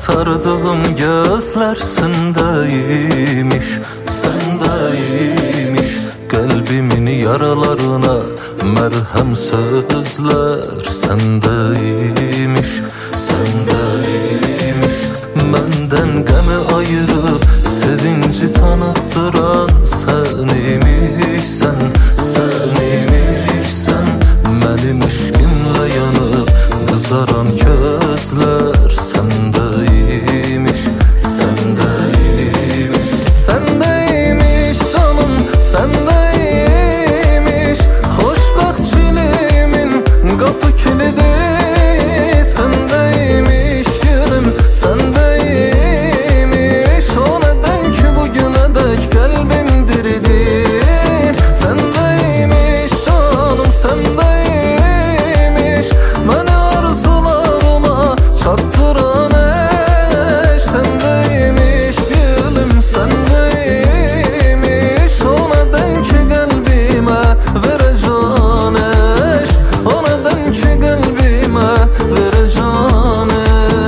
Aktardığım gözler sendeymiş, sendeymiş. Kalbimin yaralarına merhem sözler sendeymiş, sendeymiş. Benden gemi ayırıp sevinci tanıttıran senmişsen, senmişsen. Benim işkimle yanıp kızaran gözler sendeymiş, sendeymiş. Sendeymiş canım, sendeymiş. Xoşbəxtçiliğimin qapı kilidi sendeymiş gülüm, sendeymiş. O neden ki bugüne dek kalbim diridi. Sendeymiş canım, sendeymiş. Beni arzularıma çattıran eş sendeymiş gülüm, sendeymiş. O neden ki kalbime vereceğin eş, o neden ki kalbime vereceğin eş.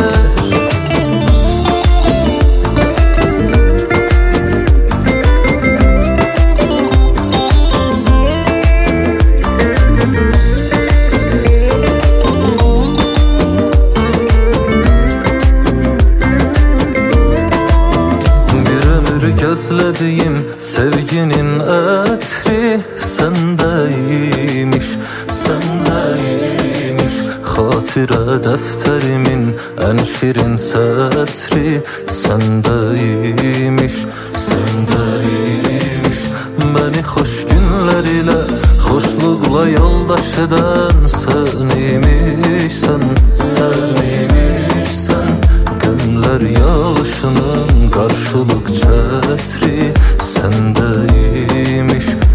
Gözlediğim sevginin etri sendeymiş, sendeymiş. Hatire defterimin en şirin setri sendeymiş, sendeymiş. Beni hoş günler ile hoşlukla yoldaş eden senmişsen, senmişsen. Günler yağışının karşılık çetri sendeymiş,